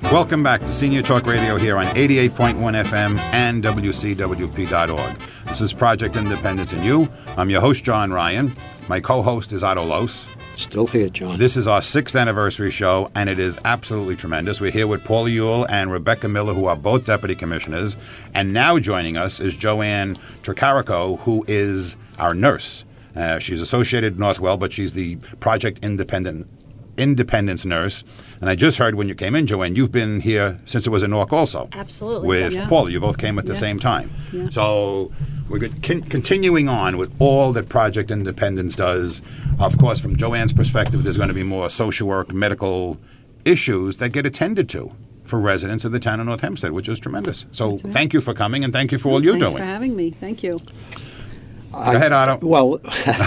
Welcome back to Senior Talk Radio here on 88.1 FM and WCWP.org. This is Project Independence and You. I'm your host, John Ryan. My co-host is Otto Los. Still here, John. This is our 6th anniversary show, and it is absolutely tremendous. We're here with Paula Ewell and Rebecca Miller, who are both deputy commissioners. And now joining us is Joanne Tricarico, who is our nurse. She's associated with Northwell, but she's the Project Independence nurse. And I just heard when you came in, Joanne, you've been here since it was in Newark also. Absolutely. With Paula. You both came at the same time. Yeah. So we're continuing on with all that Project Independence does. Of course, from Joanne's perspective, there's going to be more social work, medical issues that get attended to for residents of the town of North Hempstead, which is tremendous. So Thank you for coming, and thank you for all you're doing. Thanks for having me. Thank you. Go ahead, Otto. Well,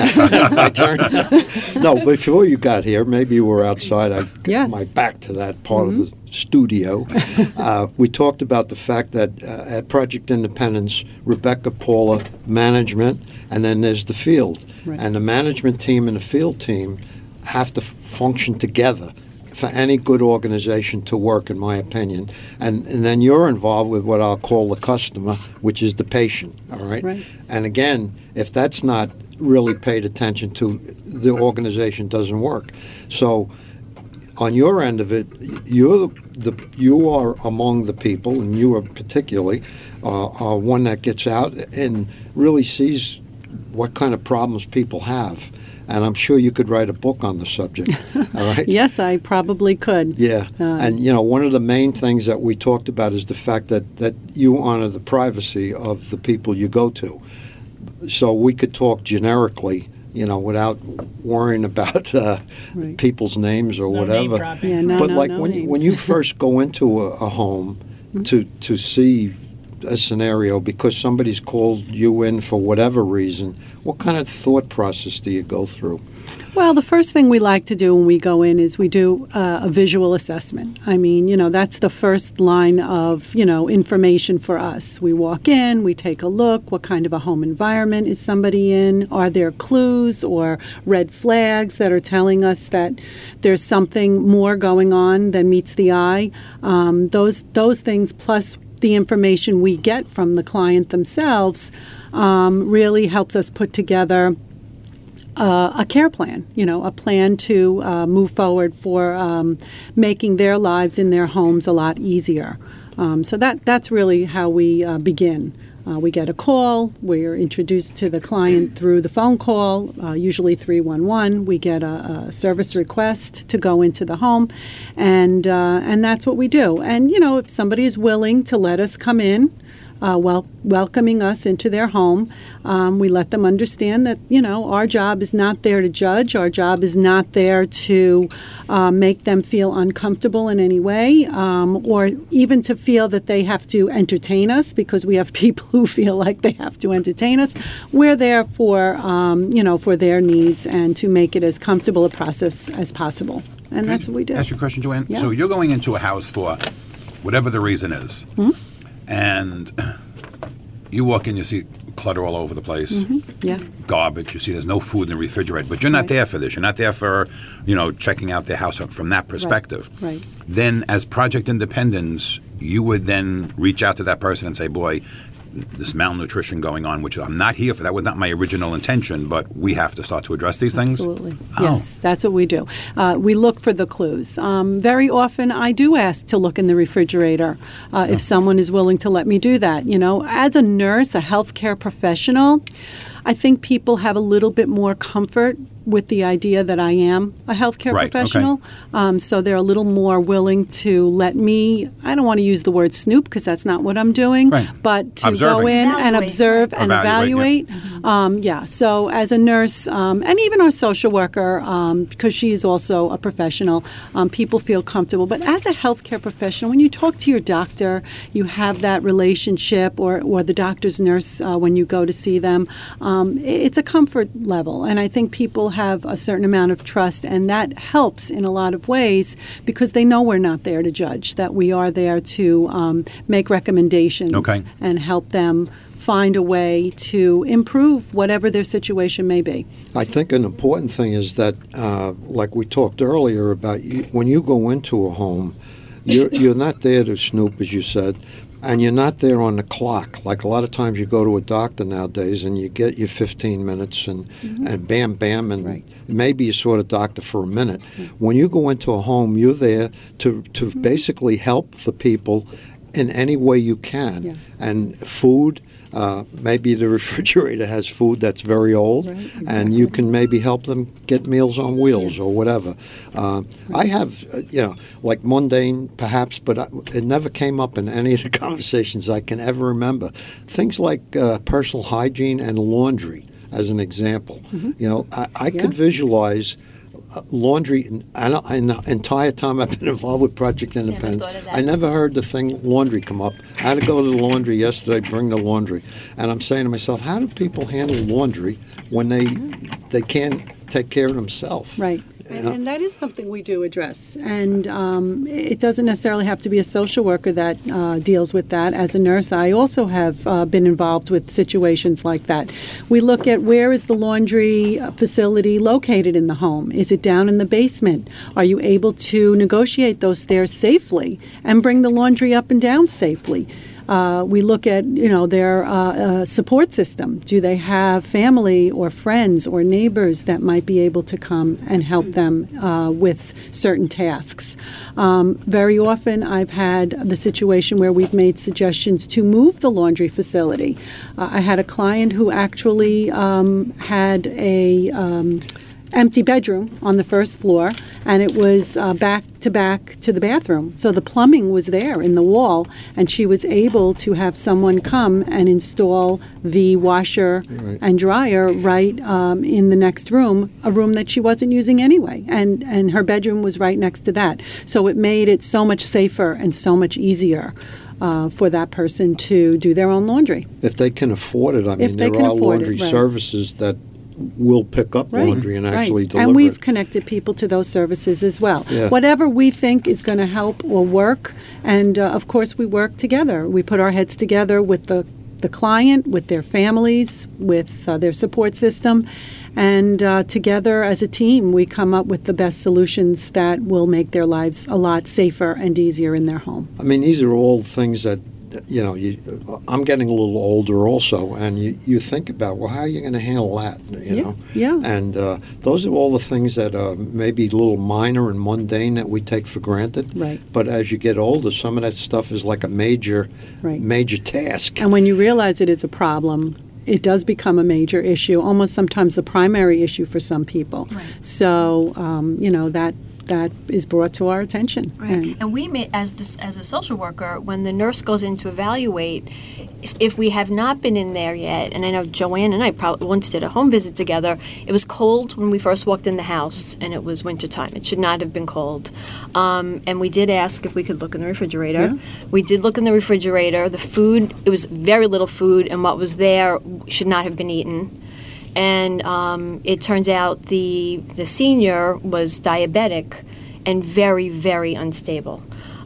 my turn. No, before you got here, maybe you were outside. I got my back to that part of the studio. We talked about the fact that at Project Independence, Rebecca, Paula, management, and then there's the field. Right. And the management team and the field team have to function together for any good organization to work, in my opinion. And then you're involved with what I'll call the customer, which is the patient, all right? And again, if that's not really paid attention to, the organization doesn't work. So on your end of it, you are among the people, and you are particularly one that gets out and really sees what kind of problems people have. And I'm sure you could write a book on the subject, all right? Yes, I probably could. Yeah, and one of the main things that we talked about is the fact that you honor the privacy of the people you go to. So we could talk generically, without worrying about people's names or whatever. But when you first go into a home to see a scenario because somebody's called you in for whatever reason, what kind of thought process do you go through? Well, the first thing we like to do when we go in is we do a visual assessment. I mean, that's the first line of, information for us. We walk in, we take a look, what kind of a home environment is somebody in? Are there clues or red flags that are telling us that there's something more going on than meets the eye? Those things plus the information we get from the client themselves really helps us put together a care plan, a plan to move forward for making their lives in their homes a lot easier. So that's really how we begin. We get a call. We're introduced to the client through the phone call, usually 311. We get a service request to go into the home, and that's what we do. And, if somebody is willing to let us come in, welcoming us into their home, we let them understand that, our job is not there to judge. Our job is not there to make them feel uncomfortable in any way, or even to feel that they have to entertain us, because we have people who feel like they have to entertain us. We're there for, for their needs and to make it as comfortable a process as possible. And that's what we do. Ask you a question, Joanne? Yeah. So you're going into a house for whatever the reason is. Mm-hmm. And you walk in, you see clutter all over the place, garbage. You see there's no food in the refrigerator. But you're not there for this. You're not there for, checking out their house from that perspective. Right. Then as Project Independence, you would then reach out to that person and say, boy, this malnutrition going on, which I'm not here for. That was not my original intention, but we have to start to address these things. Absolutely. Oh. Yes, that's what we do. We look for the clues. Very often I do ask to look in the refrigerator if someone is willing to let me do that. As a nurse, a healthcare professional, I think people have a little bit more comfort with the idea that I am a healthcare professional. Okay. So they're a little more willing to let me, I don't want to use the word snoop because that's not what I'm doing, but to go in and observe and evaluate. So as a nurse, and even our social worker, because she is also a professional, people feel comfortable. But as a healthcare professional, when you talk to your doctor, you have that relationship, or the doctor's nurse when you go to see them. It's a comfort level, and I think people have a certain amount of trust, and that helps in a lot of ways because they know we're not there to judge, that we are there to make recommendations and help them find a way to improve whatever their situation may be. I think an important thing is that, like we talked earlier about, when you go into a home, you're not there to snoop, as you said. And you're not there on the clock. Like a lot of times you go to a doctor nowadays and you get your 15 minutes and bam, bam, and maybe you saw the doctor for a minute. When you go into a home, you're there to basically help the people in any way you can. Yeah. And food, maybe the refrigerator has food that's very old, and you can maybe help them get Meals on Wheels or whatever. I have, like mundane perhaps, but it never came up in any of the conversations I can ever remember. Things like personal hygiene and laundry, as an example. I could visualize laundry, and the entire time I've been involved with Project Independence, I never heard the thing laundry come up. I had to go to the laundry yesterday, bring the laundry, and I'm saying to myself, how do people handle laundry when they can't take care of themselves? Right. And that is something we do address. And it doesn't necessarily have to be a social worker that deals with that. As a nurse, I also have been involved with situations like that. We look at where is the laundry facility located in the home? Is it down in the basement? Are you able to negotiate those stairs safely and bring the laundry up and down safely? We look at, their support system. Do they have family or friends or neighbors that might be able to come and help them with certain tasks? Very often I've had the situation where we've made suggestions to move the laundry facility. I had a client who actually had a empty bedroom on the first floor, and it was back to the bathroom. So the plumbing was there in the wall, and she was able to have someone come and install the washer and dryer right in the next room, a room that she wasn't using anyway, and her bedroom was right next to that. So it made it so much safer and so much easier for that person to do their own laundry. If they can afford it, there are laundry services that will pick up laundry and actually deliver and we've it. Connected people to those services as well. Yeah. Whatever we think is going to help will work, and of course we work together. We put our heads together with the client, with their families, with their support system, and together as a team we come up with the best solutions that will make their lives a lot safer and easier in their home. These are all things that I'm getting a little older also, and you think about, well, how are you going to handle that, Yeah. And those are all the things that are maybe a little minor and mundane that we take for granted. Right. But as you get older, some of that stuff is like a major task. And when you realize it is a problem, it does become a major issue, almost sometimes the primary issue for some people. Right. So, that is brought to our attention. Right. And we may, as a social worker, when the nurse goes in to evaluate, if we have not been in there yet, and I know Joanne and I probably once did a home visit together, it was cold when we first walked in the house, and it was wintertime. It should not have been cold. And we did ask if we could look in the refrigerator. Yeah. We did look in the refrigerator. The food, it was very little food, and what was there should not have been eaten. And it turns out the senior was diabetic and very, very unstable.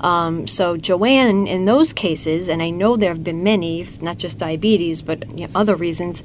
So Joanne, in those cases, and I know there have been many, not just diabetes, but other reasons,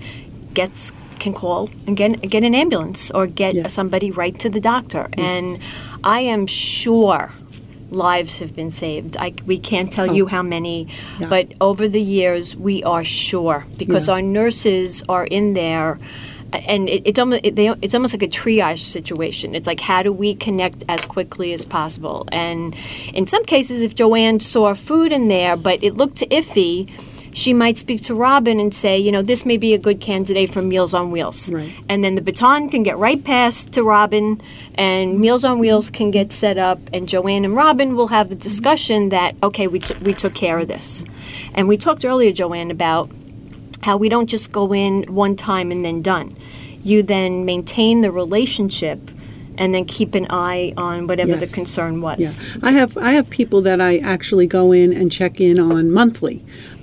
can call and get an ambulance or get somebody right to the doctor. Yes. And I am sure lives have been saved. We can't tell you how many, but over the years, we are sure because our nurses are in there. And it's almost like a triage situation. It's like, how do we connect as quickly as possible? And in some cases, if Joanne saw food in there, but it looked iffy, she might speak to Robin and say, this may be a good candidate for Meals on Wheels. Right. And then the baton can get right passed to Robin, and Meals on Wheels can get set up, and Joanne and Robin will have the discussion that, okay, we took care of this. And we talked earlier, Joanne, about how we don't just go in one time and then done. You then maintain the relationship and then keep an eye on whatever the concern was. Yeah. I have people that I actually go in and check in on monthly.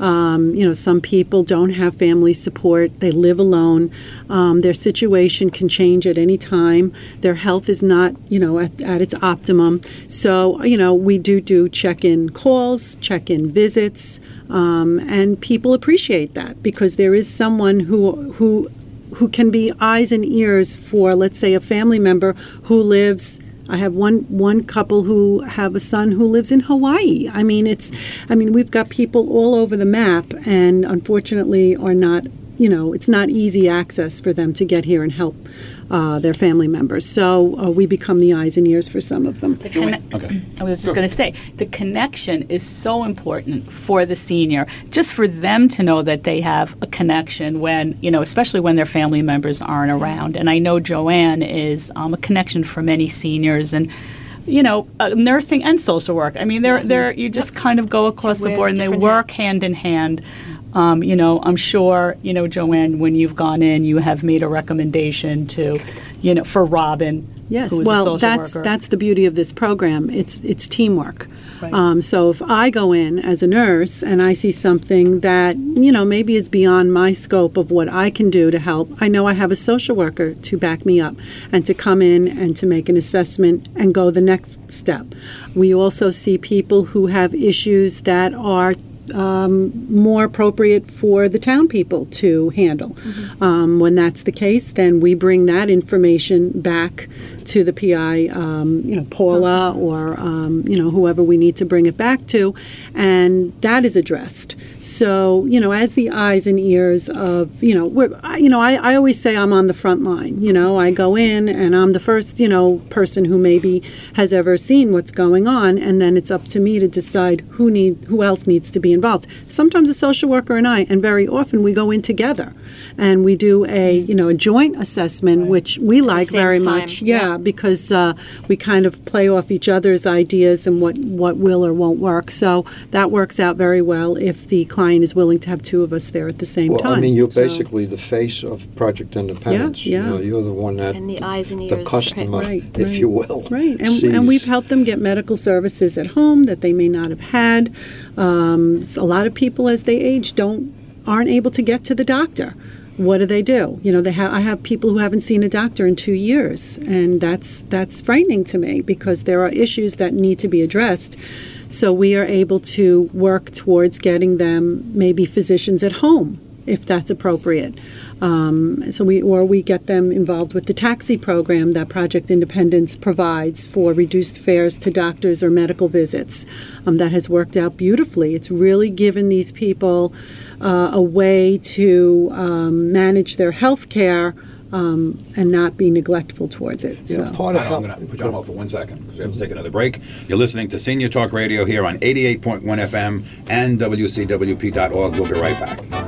Some people don't have family support. They live alone. Their situation can change at any time. Their health is not, at its optimum. So, we do check-in calls, check-in visits, and people appreciate that because there is someone who can be eyes and ears for, let's say, a family member who lives I have one couple who have a son who lives in Hawaii. I mean, we've got people all over the map, and unfortunately are not, it's not easy access for them to get here and help their family members. So we become the eyes and ears for some of them. I was just going to say, the connection is so important for the senior, just for them to know that they have a connection when, especially when their family members aren't around. And I know Joanne is a connection for many seniors, and nursing and social work. I mean, you just kind of go across the board, and they work hand in hand. I'm sure, Joanne, when you've gone in, you have made a recommendation to, for Robin. Yes, who is well, a social worker. That's the beauty of this program. It's teamwork. Right. So if I go in as a nurse and I see something that, maybe it's beyond my scope of what I can do to help, I know I have a social worker to back me up and to come in and to make an assessment and go the next step. We also see people who have issues that are more appropriate for the town people to handle. Mm-hmm. When that's the case, then we bring that information back to the PI, Paula, or whoever we need to bring it back to, and that is addressed. So as the eyes and ears of I always say I'm on the front line. I go in and I'm the first person who maybe has ever seen what's going on, and then it's up to me to decide who else needs to be involved. Sometimes a social worker and I, and very often we go in together and we do a joint assessment, which we like very much. Yeah, because we kind of play off each other's ideas and what will or won't work. So that works out very well if the client is willing to have two of us there at the same time. Well, I mean, you're basically the face of Project Independence. Yeah. You're the one that, and the eyes and ears, the customer, if you will. Right, and we've helped them get medical services at home that they may not have had. A lot of people, as they age, aren't able to get to the doctor. What do? I have people who haven't seen a doctor in 2 years, and that's frightening to me because there are issues that need to be addressed. So we are able to work towards getting them maybe physicians at home, if that's appropriate. So we get them involved with the taxi program that Project Independence provides for reduced fares to doctors or medical visits. That has worked out beautifully. It's really given these people a way to manage their health care and not be neglectful towards it. Yeah, I'm going to put you on hold for 1 second because we have to take another break. You're listening to Senior Talk Radio here on 88.1 FM and WCWP.org. We'll be right back.